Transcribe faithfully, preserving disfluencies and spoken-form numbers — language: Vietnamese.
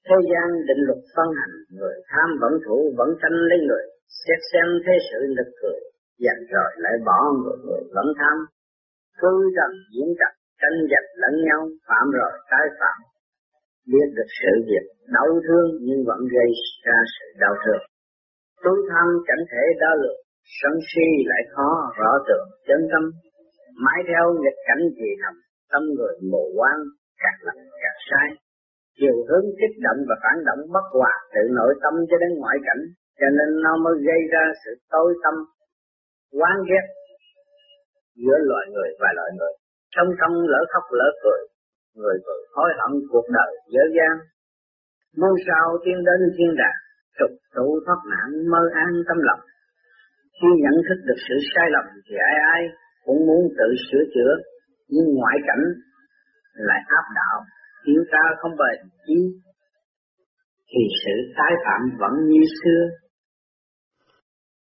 Thế gian định luật phân hành, người tham vẫn thủ vẫn tranh lấy người, xét xem thế sự nực cười, dành rồi lại bỏ người người vẫn tham. Cứ rằng diễn trật, tranh giành lẫn nhau, phạm rồi tái phạm. Biết được sự việc đau thương nhưng vẫn gây ra sự đau thương. Tối tham chẳng thể đo lường, sân si lại khó rõ tường chân tâm. Mãi theo nghịch cảnh gì thầm, tâm người mù quáng, càng lầm càng sai. Chiều hướng kích động và phản động bất hòa từ nội tâm cho đến ngoại cảnh, cho nên nó mới gây ra sự tối tâm, oán ghét giữa loài người và loài người. Trong trong lỡ khóc lỡ cười, người người hối hận cuộc đời dở dang. Muôn sao tiến đến thiên đàng, trục tụ thoát nạn mơ an tâm lòng. Khi nhận thức được sự sai lầm thì ai ai cũng muốn tự sửa chữa, nhưng ngoại cảnh lại áp đảo, yếu ta không bền chí, thì sự tái phạm vẫn như xưa.